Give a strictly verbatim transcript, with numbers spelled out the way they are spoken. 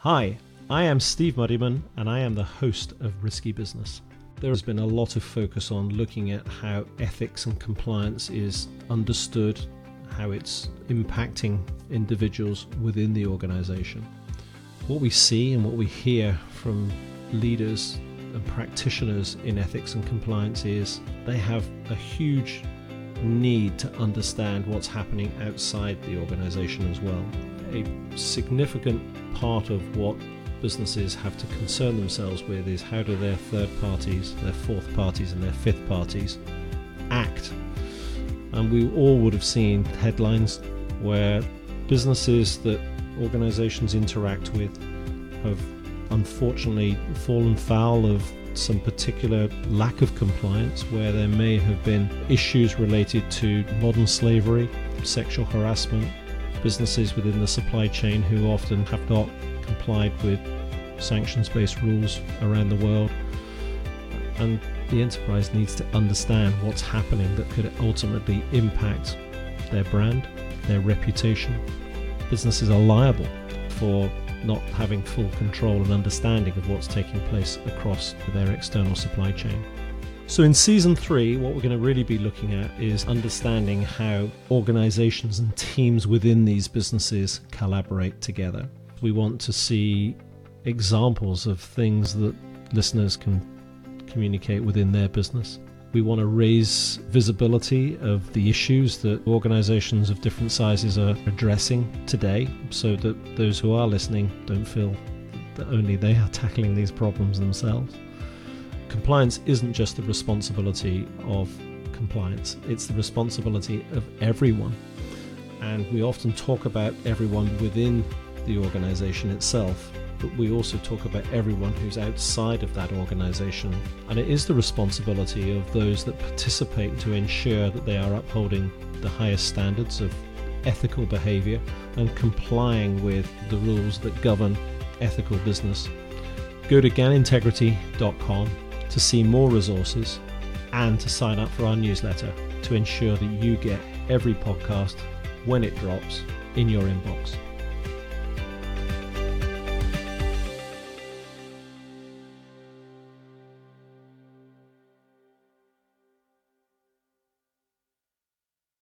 Hi, I am Steve Muddyman and I am the host of Risky Business. There has been a lot of focus on looking at how ethics and compliance is understood, how it's impacting individuals within the organization. What we see and what we hear from leaders and practitioners in ethics and compliance is they have a huge need to understand what's happening outside the organization as well. A significant part of what businesses have to concern themselves with is how do their third parties, their fourth parties and their fifth parties act. And we all would have seen headlines where businesses that organizations interact with have unfortunately fallen foul of some particular lack of compliance, where there may have been issues related to modern slavery, sexual harassment, businesses within the supply chain who often have not complied with sanctions-based rules around the world. And the enterprise needs to understand what's happening that could ultimately impact their brand, their reputation. Businesses are liable for not having full control and understanding of what's taking place across their external supply chain. So in season three, what we're going to really be looking at is understanding how organizations and teams within these businesses collaborate together. We want to see examples of things that listeners can communicate within their business. We want to raise visibility of the issues that organizations of different sizes are addressing today, so that those who are listening don't feel that only they are tackling these problems themselves. Compliance isn't just the responsibility of compliance, it's the responsibility of everyone. And we often talk about everyone within the organization itself, but we also talk about everyone who's outside of that organization. And it is the responsibility of those that participate to ensure that they are upholding the highest standards of ethical behavior and complying with the rules that govern ethical business. Go to gan integrity dot com to see more resources and to sign up for our newsletter to ensure that you get every podcast when it drops in your inbox.